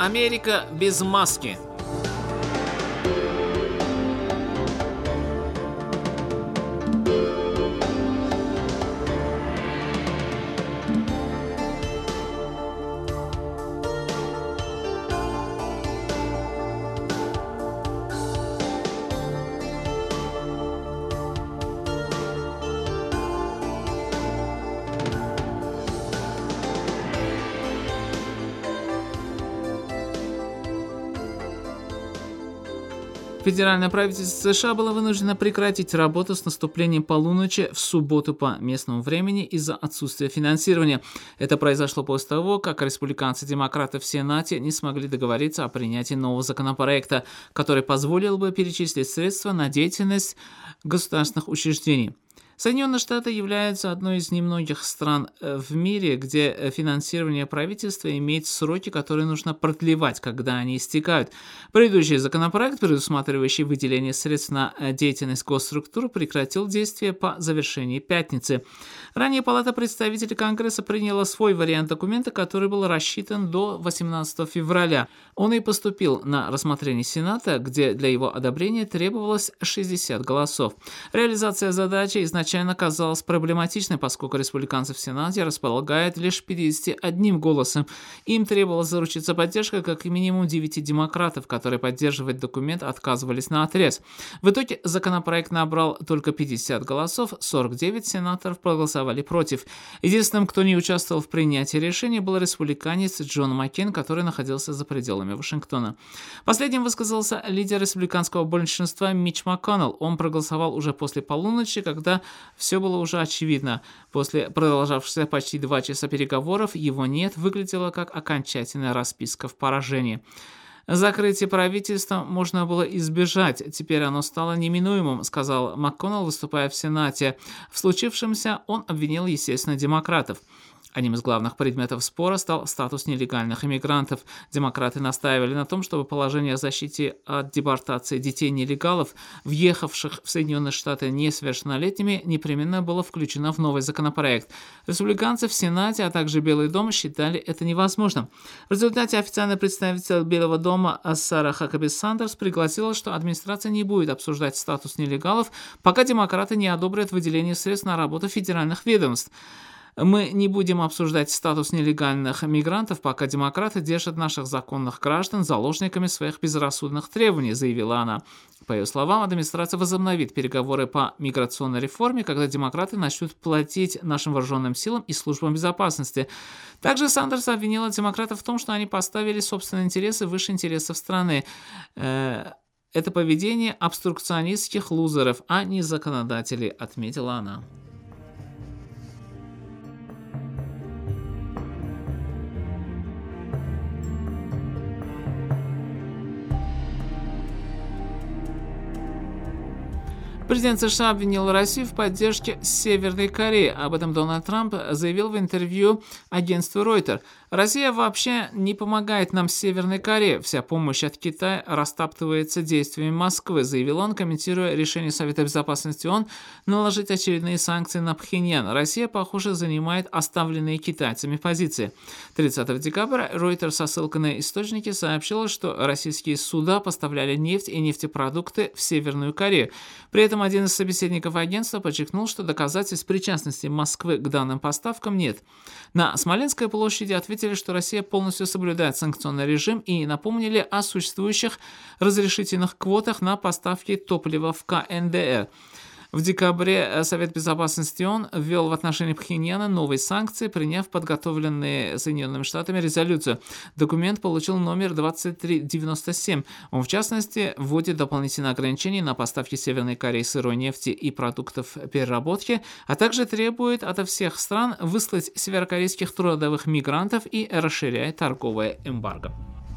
Америка без маски. Федеральное правительство США было вынуждено прекратить работу с наступлением полуночи в субботу по местному времени из-за отсутствия финансирования. Это произошло после того, как республиканцы-демократы в Сенате не смогли договориться о принятии нового законопроекта, который позволил бы перечислить средства на деятельность государственных учреждений. Соединенные Штаты являются одной из немногих стран в мире, где финансирование правительства имеет сроки, которые нужно продлевать, когда они истекают. Предыдущий законопроект, предусматривающий выделение средств на деятельность госструктур, прекратил действие по завершении пятницы. Ранее Палата представителей Конгресса приняла свой вариант документа, который был рассчитан до 18 февраля. Он и поступил на рассмотрение Сената, где для его одобрения требовалось 60 голосов. Реализация задачи изначально казалась проблематичной, поскольку республиканцы в Сенате располагают лишь 51 голосом. Им требовалось заручиться поддержкой как минимум 9 демократов, которые поддерживать документ отказывались наотрез. В итоге законопроект набрал только 50 голосов, 49 сенаторов проголосовали против. Единственным, кто не участвовал в принятии решения, был республиканец Джон Маккейн, который находился за пределами Вашингтона. Последним высказался лидер республиканского большинства Митч МакКоннелл. Он проголосовал уже после полуночи, когда все было уже очевидно. После продолжавшихся почти 2 часа переговоров его «нет» выглядело как окончательная расписка в поражении. Закрытие правительства можно было избежать, теперь оно стало неминуемым, сказал МакКоннелл, выступая в Сенате. В случившемся он обвинил, естественно, демократов. Одним из главных предметов спора стал статус нелегальных иммигрантов. Демократы настаивали на том, чтобы положение о защите от депортации детей-нелегалов, въехавших в Соединенные Штаты несовершеннолетними, непременно было включено в новый законопроект. Республиканцы в Сенате, а также Белый дом считали это невозможным. В результате официальный представитель Белого дома Сара Хакаби Сандерс пригласила, что администрация не будет обсуждать статус нелегалов, пока демократы не одобрят выделение средств на работу федеральных ведомств. «Мы не будем обсуждать статус нелегальных мигрантов, пока демократы держат наших законных граждан заложниками своих безрассудных требований», заявила она. По ее словам, администрация возобновит переговоры по миграционной реформе, когда демократы начнут платить нашим вооруженным силам и службам безопасности. Также Сандерс обвинила демократов в том, что они поставили собственные интересы выше интересов страны. Это поведение обструкционистских лузеров, а не законодателей, отметила она. Президент США обвинил Россию в поддержке Северной Кореи. Об этом Дональд Трамп заявил в интервью агентству Reuters. «Россия вообще не помогает нам с Северной Кореей. Вся помощь от Китая растаптывается действиями Москвы», заявил он, комментируя решение Совета Безопасности ООН наложить очередные санкции на Пхеньян. Россия, похоже, занимает оставленные китайцами позиции. 30 декабря Reuters со ссылкой на источники сообщила, что российские суда поставляли нефть и нефтепродукты в Северную Корею. При этом один из собеседников агентства подчеркнул, что доказательств причастности Москвы к данным поставкам нет. На Смоленской площади ответили, что Россия полностью соблюдает санкционный режим и напомнили о существующих разрешительных квотах на поставки топлива в КНДР. В декабре Совет Безопасности ООН ввел в отношении Пхеньяна новые санкции, приняв подготовленные Соединенными Штатами резолюцию. Документ получил номер 2397. Он, в частности, вводит дополнительные ограничения на поставки Северной Кореи сырой нефти и продуктов переработки, а также требует от всех стран выслать северокорейских трудовых мигрантов и расширяет торговое эмбарго.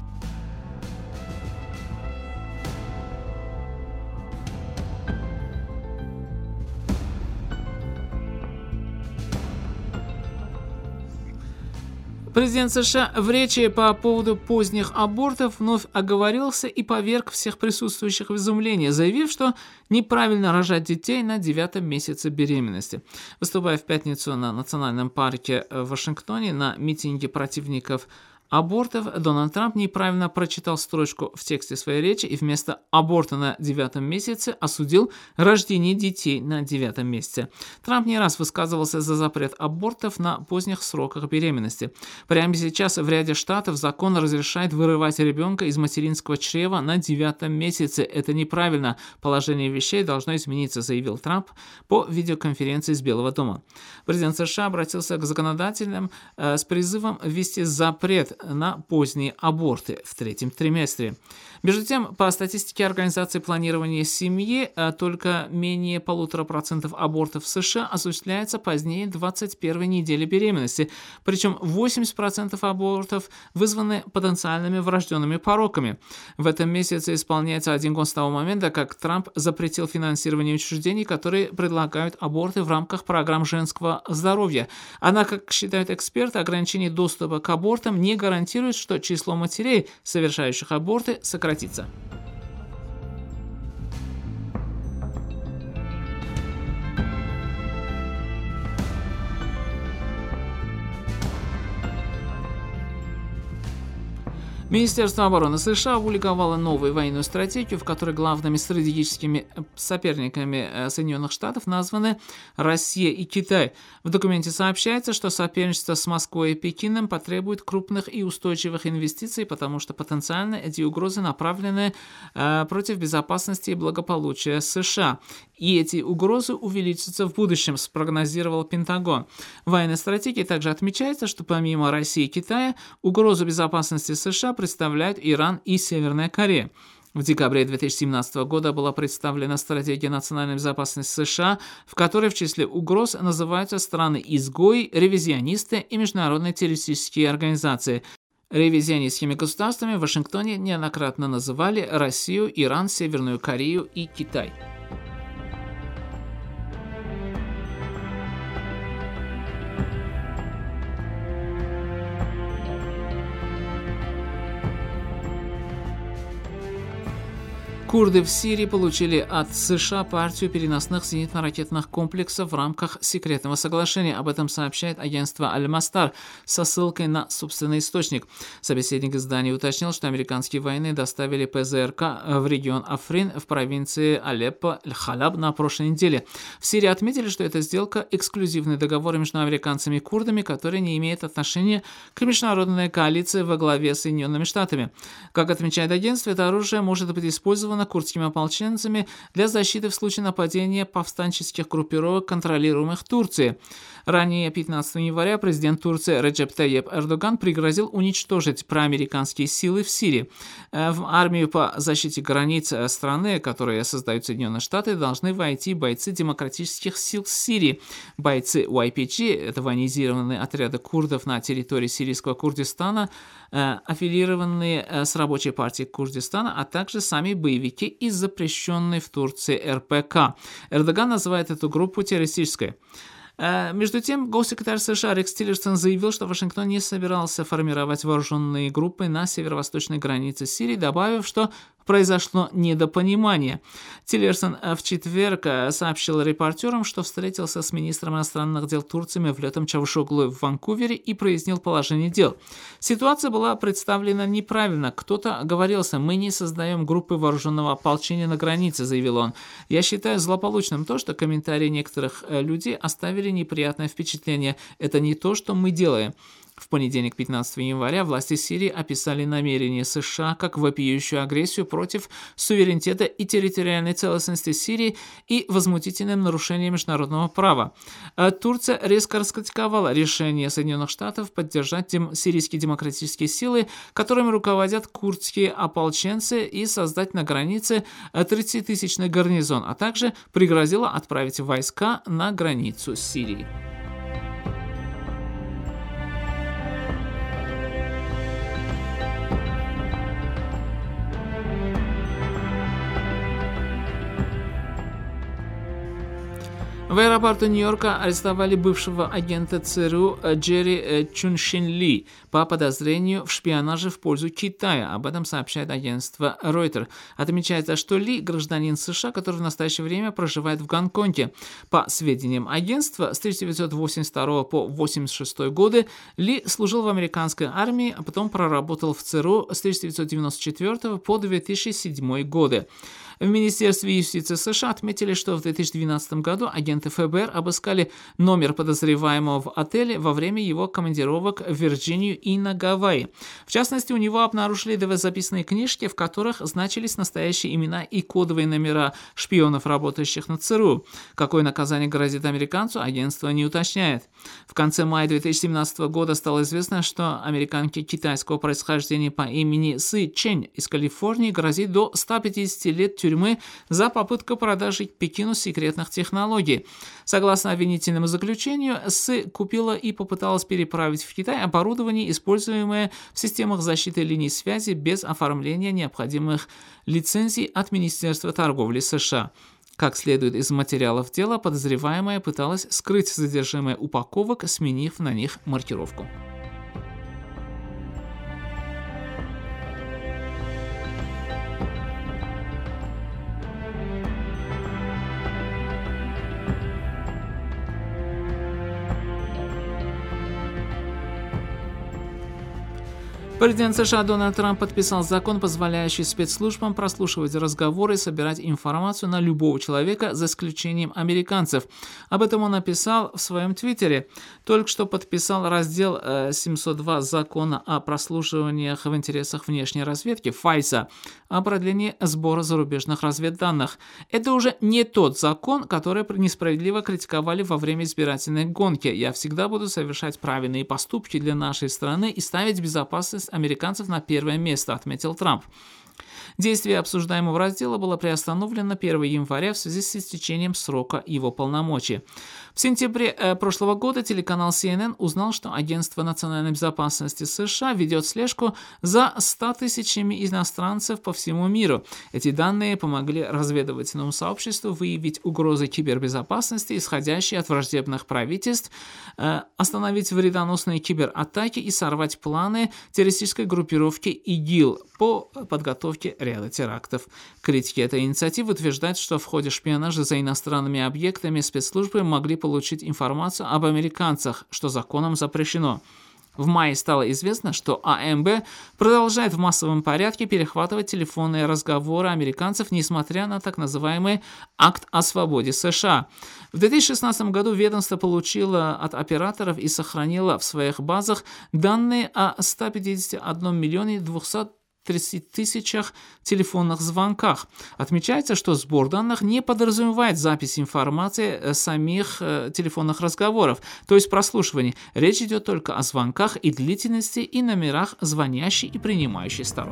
Президент США в речи по поводу поздних абортов вновь оговорился и поверг всех присутствующих в изумление, заявив, что неправильно рожать детей на 9-м месяце беременности. Выступая в пятницу на Национальном парке в Вашингтоне на митинге противников абортов, Дональд Трамп неправильно прочитал строчку в тексте своей речи и вместо аборта на 9-м месяце осудил рождение детей на 9-м месяце. Трамп не раз высказывался за запрет абортов на поздних сроках беременности. Прямо сейчас в ряде штатов закон разрешает вырывать ребенка из материнского чрева на 9-м месяце. Это неправильно. Положение вещей должно измениться, заявил Трамп по видеоконференции с Белого дома. Президент США обратился к законодателям с призывом ввести запрет на поздние аборты в 3-м триместре. Между тем, по статистике Организации планирования семьи, только менее 1,5% абортов в США осуществляется позднее 21-й недели беременности, причем 80% абортов вызваны потенциальными врожденными пороками. В этом месяце исполняется 1 год с того момента, как Трамп запретил финансирование учреждений, которые предлагают аборты в рамках программ женского здоровья. Однако, как считают эксперты, ограничение доступа к абортам не гарантирует, что число матерей, совершающих аборты, сократится. Министерство обороны США опубликовало новую военную стратегию, в которой главными стратегическими соперниками Соединенных Штатов названы Россия и Китай. В документе сообщается, что соперничество с Москвой и Пекином потребует крупных и устойчивых инвестиций, потому что потенциально эти угрозы направлены против безопасности и благополучия США. И эти угрозы увеличатся в будущем, спрогнозировал Пентагон. В военной стратегии также отмечается, что помимо России и Китая, угрозу безопасности США представляют Иран и Северная Корея. В декабре 2017 года была представлена стратегия национальной безопасности США, в которой в числе угроз называются страны-изгои, ревизионисты и международные террористические организации. Ревизионистскими государствами в Вашингтоне неоднократно называли Россию, Иран, Северную Корею и Китай. Курды в Сирии получили от США партию переносных зенитно-ракетных комплексов в рамках секретного соглашения. Об этом сообщает агентство Аль-Мастар со ссылкой на собственный источник. Собеседник издания уточнил, что американские военные доставили ПЗРК в регион Африн в провинции Алеппо-Халаб на прошлой неделе. В Сирии отметили, что эта сделка – эксклюзивный договор между американцами и курдами, который не имеет отношения к международной коалиции во главе с Соединенными Штатами. Как отмечает агентство, это оружие может быть использовано курдскими ополченцами для защиты в случае нападения повстанческих группировок, контролируемых Турцией. Ранее, 15 января, президент Турции Реджеп Тайип Эрдоган пригрозил уничтожить проамериканские силы в Сирии. В армию по защите границ страны, которые создают Соединенные Штаты, должны войти бойцы демократических сил Сирии. Бойцы YPG, это военизированные отряды курдов на территории сирийского Курдистана, аффилированные с рабочей партией Курдистана, а также сами боевики из запрещенной в Турции РПК. Эрдоган называет эту группу террористической. Между тем, госсекретарь США Рекс Тиллерсон заявил, что Вашингтон не собирался формировать вооруженные группы на северо-восточной границе Сирии, добавив, что произошло недопонимание. Тиллерсон в четверг сообщил репортерам, что встретился с министром иностранных дел Турции Мевлютом Чавушоглу в Ванкувере и прояснил положение дел. Ситуация была представлена неправильно. Кто-то оговорился: «Мы не создаем группы вооруженного ополчения на границе», заявил он. «Я считаю злополучным то, что комментарии некоторых людей оставили неприятное впечатление. Это не то, что мы делаем». В понедельник, 15 января, власти Сирии описали намерения США как вопиющую агрессию против суверенитета и территориальной целостности Сирии и возмутительным нарушением международного права. Турция резко раскритиковала решение Соединенных Штатов поддержать сирийские демократические силы, которыми руководят курдские ополченцы, и создать на границе 30-тысячный гарнизон, а также пригрозила отправить войска на границу с Сирией. В аэропорту Нью-Йорка арестовали бывшего агента ЦРУ Джерри Чуншин Ли по подозрению в шпионаже в пользу Китая. Об этом сообщает агентство Reuters. Отмечается, что Ли – гражданин США, который в настоящее время проживает в Гонконге. По сведениям агентства, с 1982 по 1986 годы Ли служил в американской армии, а потом проработал в ЦРУ с 1994 по 2007 годы. В Министерстве юстиции США отметили, что в 2012 году агенты ФБР обыскали номер подозреваемого в отеле во время его командировок в Вирджинию и на Гавайи. В частности, у него обнаружили две записные книжки, в которых значились настоящие имена и кодовые номера шпионов, работающих на ЦРУ. Какое наказание грозит американцу, агентство не уточняет. В конце мая 2017 года стало известно, что американке китайского происхождения по имени Сы Чэнь из Калифорнии грозит до 150 лет тюрьмы за попытку продажи Пекину секретных технологий. Согласно обвинительному заключению, Сы купила и попыталась переправить в Китай оборудование, используемое в системах защиты линий связи без оформления необходимых лицензий от Министерства торговли США. Как следует из материалов дела, подозреваемая пыталась скрыть содержимое упаковок, сменив на них маркировку. Президент США Дональд Трамп подписал закон, позволяющий спецслужбам прослушивать разговоры и собирать информацию на любого человека, за исключением американцев. Об этом он написал в своем твиттере. Только что подписал раздел 702 закона о прослушиваниях в интересах внешней разведки (FISA) о продлении сбора зарубежных разведданных. Это уже не тот закон, который несправедливо критиковали во время избирательной гонки. Я всегда буду совершать правильные поступки для нашей страны и ставить безопасность американцев на первое место, отметил Трамп. Действие обсуждаемого раздела было приостановлено 1 января в связи с истечением срока его полномочий. В сентябре прошлого года телеканал CNN узнал, что Агентство национальной безопасности США ведет слежку за 100 тысячами иностранцев по всему миру. Эти данные помогли разведывательному сообществу выявить угрозы кибербезопасности, исходящие от враждебных правительств, остановить вредоносные кибератаки и сорвать планы террористической группировки ИГИЛ по подготовке ряда терактов. Критики этой инициативы утверждают, что в ходе шпионажа за иностранными объектами спецслужбы могли получить информацию об американцах, что законом запрещено. В мае стало известно, что АМБ продолжает в массовом порядке перехватывать телефонные разговоры американцев, несмотря на так называемый «Акт о свободе США». В 2016 году ведомство получило от операторов и сохранило в своих базах данные о 151 миллионе 230 тысячах телефонных звонках. Отмечается, что сбор данных не подразумевает запись информации самих телефонных разговоров, то есть прослушивание. Речь идет только о звонках и длительности и номерах звонящей и принимающей сторон.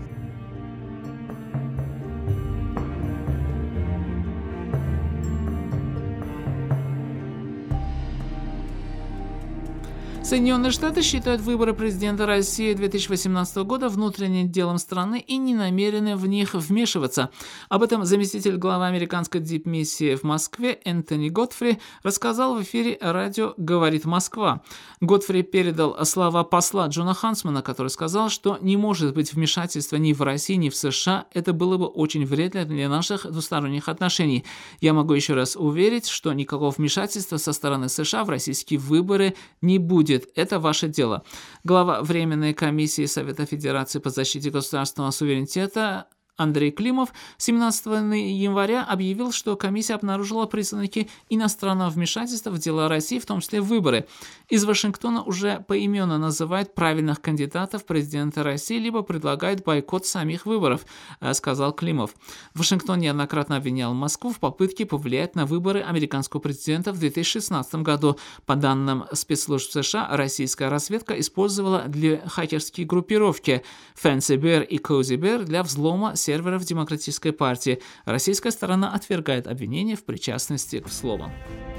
Соединенные Штаты считают выборы президента России 2018 года внутренним делом страны и не намерены в них вмешиваться. Об этом заместитель главы американской дипмиссии в Москве Энтони Годфри рассказал в эфире радио «Говорит Москва». Годфри передал слова посла Джона Хансмана, который сказал, что не может быть вмешательства ни в России, ни в США. Это было бы очень вредно для наших двусторонних отношений. Я могу еще раз уверить, что никакого вмешательства со стороны США в российские выборы не будет. Это ваше дело. Глава Временной комиссии Совета Федерации по защите государственного суверенитета Андрей Климов 17 января объявил, что комиссия обнаружила признаки иностранного вмешательства в дела России, в том числе в выборы. Из Вашингтона уже поименно называют правильных кандидатов в президента России, либо предлагают бойкот самих выборов, сказал Климов. Вашингтон неоднократно обвинял Москву в попытке повлиять на выборы американского президента в 2016 году. По данным спецслужб США, российская разведка использовала для хакерские группировки Fancy Bear и Cozy Bear для взлома серверов Демократической партии. Российская сторона отвергает обвинения в причастности к взломам.